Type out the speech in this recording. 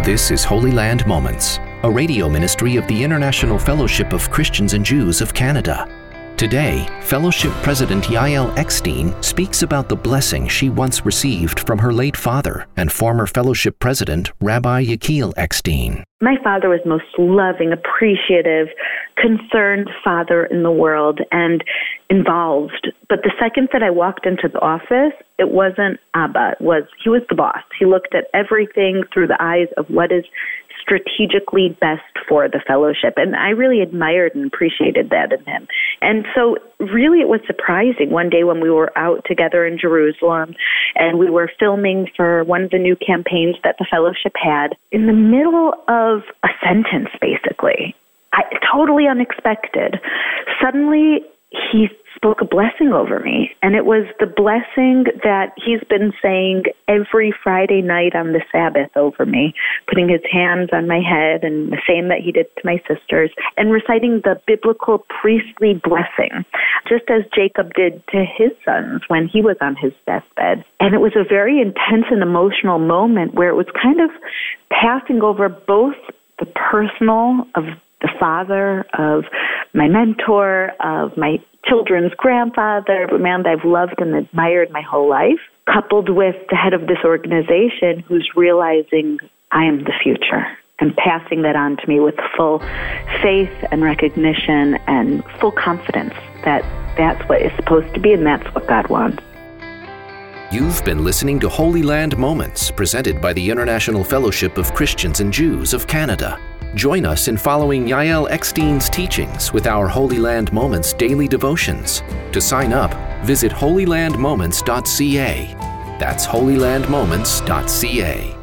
This is Holy Land Moments, a radio ministry of the International Fellowship of Christians and Jews of Canada. Today, Fellowship President Yael Eckstein speaks about the blessing she once received from her late father and former Fellowship President Rabbi Yechiel Eckstein. My father was the most loving, appreciative, concerned father in the world and involved. But the second that I walked into the office, it wasn't Abba. He was the boss. He looked at everything through the eyes of what is strategically best for the fellowship. And I really admired and appreciated that in him. And so really it was surprising one day when we were out together in Jerusalem and we were filming for one of the new campaigns that the fellowship had. In the middle of a sentence, basically, totally unexpected, suddenly he spoke a blessing over me. And it was the blessing that he's been saying every Friday night on the Sabbath over me, putting his hands on my head and the same that he did to my sisters, and reciting the biblical priestly blessing, just as Jacob did to his sons when he was on his deathbed. And it was a very intense and emotional moment where it was kind of passing over both the personal of the father, of my mentor, of my children's grandfather, a man that I've loved and admired my whole life, coupled with the head of this organization who's realizing I am the future and passing that on to me with full faith and recognition and full confidence that that's what it's supposed to be and that's what God wants. You've been listening to Holy Land Moments, presented by the International Fellowship of Christians and Jews of Canada. Join us in following Yael Eckstein's teachings with our Holy Land Moments daily devotions. To sign up, visit holylandmoments.ca. That's holylandmoments.ca.